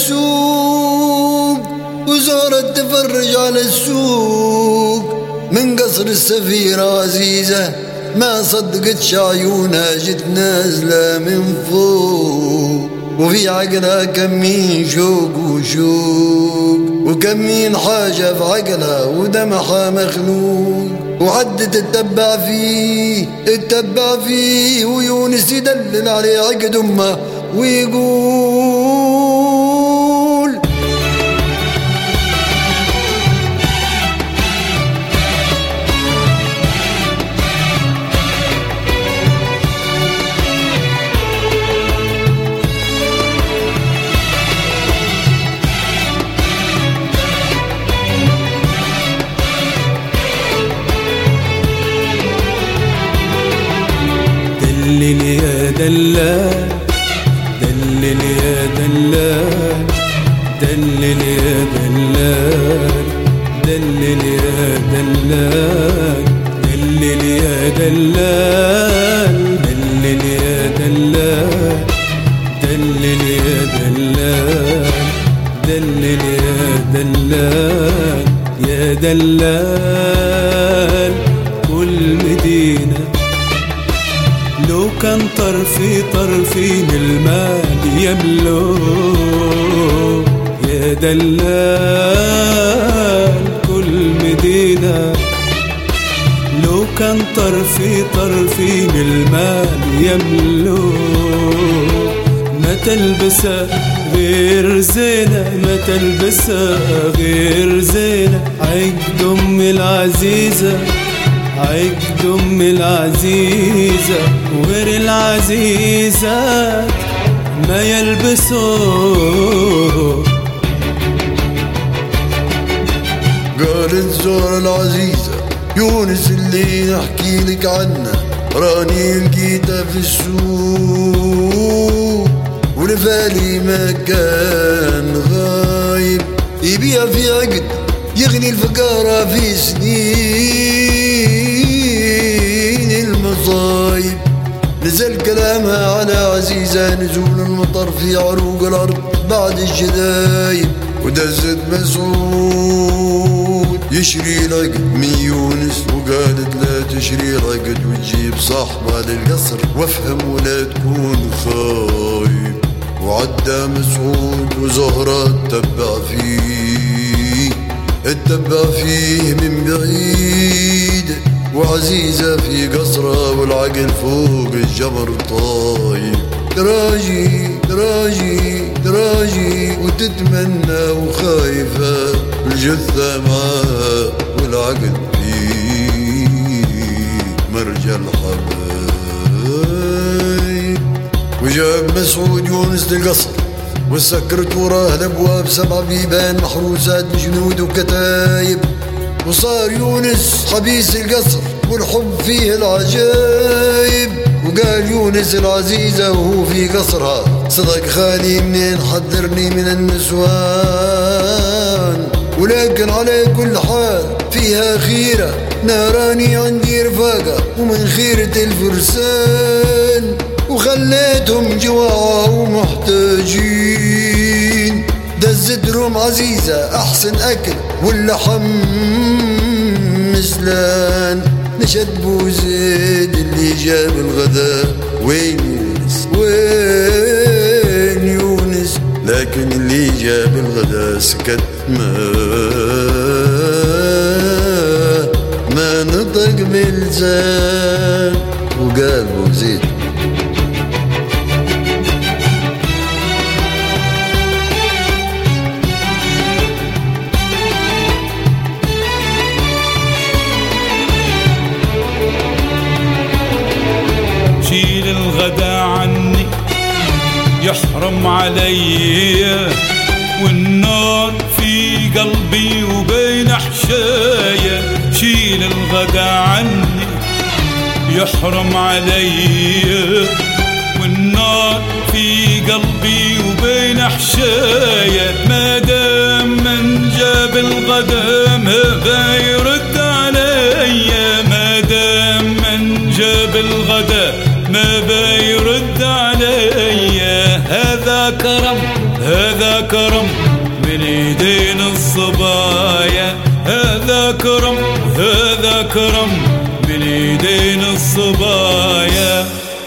السوق وزارت تفرج على السوق من قصر السفيرة عزيزة ما صدقتش عيونها جت نازلة من فوق وفي عقلها كمين شوق وشوق وكمين حاجة في عقلها ودمعها مخنوق وعد تتبع فيه ويونس يدلل عليه عقد امه ويقول دلل يا دلال دلل يا دلال دلل يا دلال دلل يا دلال دلل يا دلال دلل يا دلال دلل يا دلال دلل يا دلال يا دلال كل مدينة لو كان طرفي من المال يملو يا دلال كل مدينة لو كان طرفي من المال يملو ما تلبسها غير زينة ما تلبسها غير زينة عقد أم العزيزة عقد أم العزيزة وغير العزيزات ما يلبسوه. قالت زهرة العزيزة يونس اللي نحكي لك عنه راني لقيته في السوق ولفالي ما كان غايب يبيع في عقد يغني الفقارة في سنين المصايب. نزل كلامها على عزيزة نزول المطر في عروق الأرض بعد الشدايب ودزت مسعود يشري العقد من يونس وقالت لا تشري العقد وتجيب صاحبها للقصر وافهم ولا تكون خايب. وعدى مسعود وزهرة اتبع فيه من بعيد وعزيزة في قصرها والعقل فوق الجبر طايب. تراجي وتتمنى وخايفة الجثة معاه والعقل فيه مرجى الحبايب. وجاب مسعود يونس للقصر وسكرت وراه الابواب 7 بيبان محروسات بجنود وكتايب. وصار يونس حبيس القصر والحب فيه العجايب. وقال يونس العزيزة وهو في قصرها صدق خالي منين حذرني من النسوان ولكن على كل حال فيها خيرة ناراني عندي رفاقة ومن خيرة الفرسان وخليتهم جواعة ومحتاجين. دزتهم عزيزة أحسن أكل واللحم مسلان. نشد بوزيد اللي جاب الغداء وين يونس لكن اللي جاب الغداء سكت ما نطق بلسان. وقال بوزيد شيل الغدا عني يحرم علي والنار في قلبي وبين حشايا. شيل الغدا عني يحرم علي والنار في قلبي وبين حشايا. ما دام من جاب الغدا ما يرد علي. ما دام من جاب الغدا ما بيرد علي. هذا كرم كرم من ايدين الصبايا، هذا كرم هذا كرم من ايدين الصبايا.